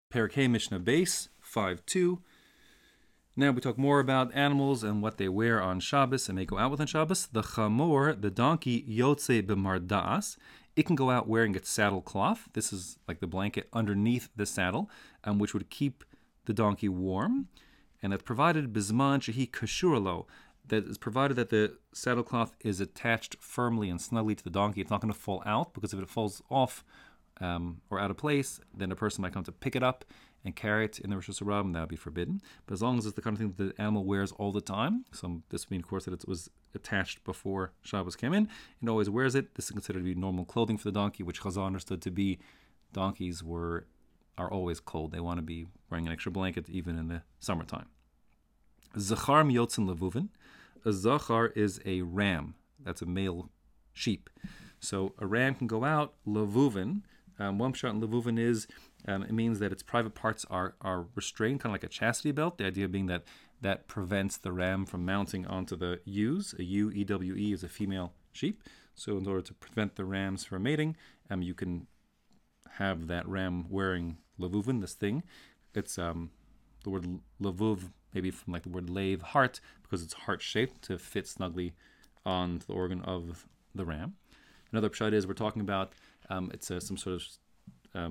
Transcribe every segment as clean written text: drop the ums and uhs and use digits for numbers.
Perkei Mishnah Base 5:2. Now we talk more about animals and what they wear on Shabbos and may go out with on Shabbos. The chamor, the donkey, yotze b'mardas. It can go out wearing its saddle cloth. This is like the blanket underneath the saddle, which would keep the donkey warm. And that's provided bizman shehi kashuralo. That is provided that the saddle cloth is attached firmly and snugly to the donkey. It's not going to fall out, because if it falls off or out of place, then a person might come to pick it up and carry it in the Rosh Hashanah, and that would be forbidden. But as long as it's the kind of thing that the animal wears all the time, so this means, of course, that it was attached before Shabbos came in, it always wears it. This is considered to be normal clothing for the donkey, which Chazal understood to be donkeys are always cold. They want to be wearing an extra blanket even in the summertime. Zachar miyotzin levuvin. A zachar is a ram. That's a male sheep. So a ram can go out levuvin. One shot in levuvin is it means that its private parts are restrained, kind of like a chastity belt. The idea being that prevents the ram from mounting onto the ewes. A ewe, E-W-E, is a female sheep. So in order to prevent the rams from mating, you can have that ram wearing levuvin, this thing. It's the word levuv, maybe from like the word lave, heart, because it's heart-shaped to fit snugly on the organ of the ram. Another pshat is we're talking about it's some sort of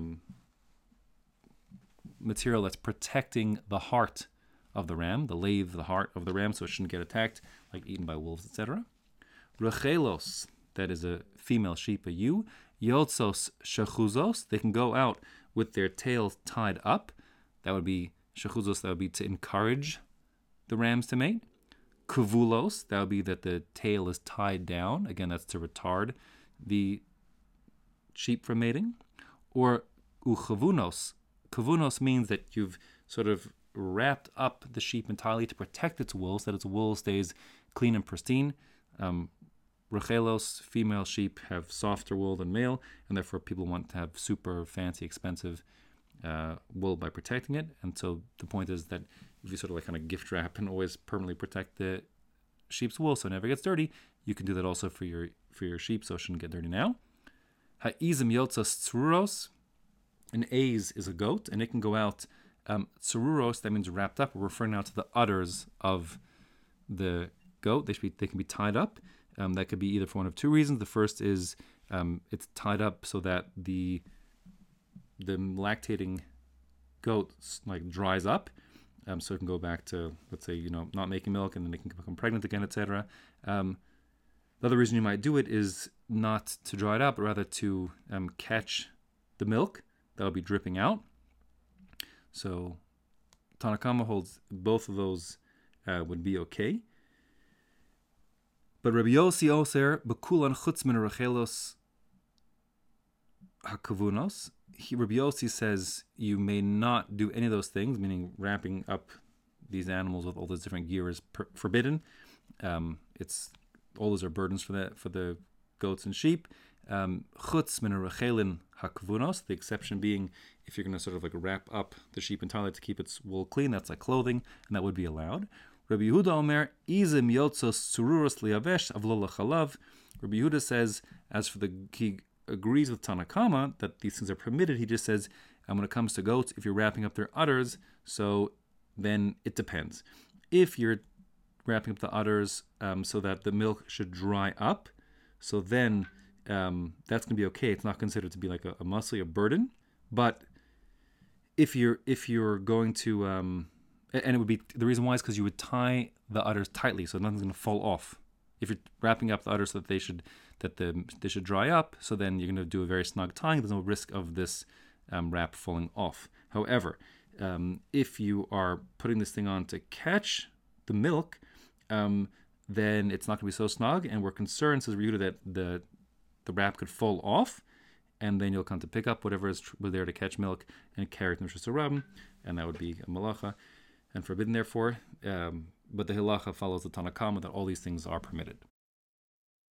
material that's protecting the heart of the ram, the lave, the heart of the ram, so it shouldn't get attacked, like eaten by wolves, etc. Rechelos, that is a female sheep, a ewe. Yotzos shechuzos, they can go out with their tails tied up. That would be shechuzos, that would be to encourage the rams to mate. Kuvulos, that would be that the tail is tied down. Again, that's to retard the sheep from mating. Or uchavunos. Kavunos means that you've sort of wrapped up the sheep entirely to protect its wool, so that its wool stays clean and pristine. Rechelos, female sheep, have softer wool than male, and therefore people want to have super fancy, expensive wool by protecting it. And so the point is that if you sort of like kind of gift wrap and always permanently protect the sheep's wool so it never gets dirty, you can do that also for your sheep, so it shouldn't get dirty now. Ha'izim yotzas tsururos. An aiz is a goat, and it can go out tsururos, that means wrapped up. We're referring now to the udders of the goat. They can be tied up. That could be either for one of two reasons. The first is it's tied up so that the lactating goat like dries up, so it can go back to, let's say, not making milk, and then it can become pregnant again, etc. The other reason you might do it is not to dry it up, but rather to catch the milk that'll be dripping out. So Tanakama holds both of those would be okay. But Rabbi Yossi oser bekulan chutz min rechelos hakavunos. Rabbi Yossi says you may not do any of those things, meaning wrapping up these animals with all those different gear is forbidden. It's all those are burdens for the goats and sheep. Chutz min rechelin hakavunos. The exception being if you're going to sort of like wrap up the sheep entirely to keep its wool clean, that's like clothing, and that would be allowed. Rabbi Yehuda Omer, izim yotzos tsururos liyavesh avlo lachalav. Rabbi Yehuda says, he agrees with Tanakama that these things are permitted. He just says, when it comes to goats, if you're wrapping up their udders, so then it depends. If you're wrapping up the udders so that the milk should dry up, so then that's going to be okay. It's not considered to be like a muscle, a burden. But if you're going to and it would be, the reason why is because you would tie the udders tightly so nothing's going to fall off. If you're wrapping up the udders so that they should dry up, so then you're going to do a very snug tying. There's no risk of this wrap falling off. However, if you are putting this thing on to catch the milk, then it's not going to be so snug, and we're concerned, says Rehuda, that the wrap could fall off, and then you'll come to pick up whatever is there to catch milk and carry it to Rosh Hashanah, and that would be a malacha and forbidden, therefore. But the halacha follows the Tanakama that all these things are permitted.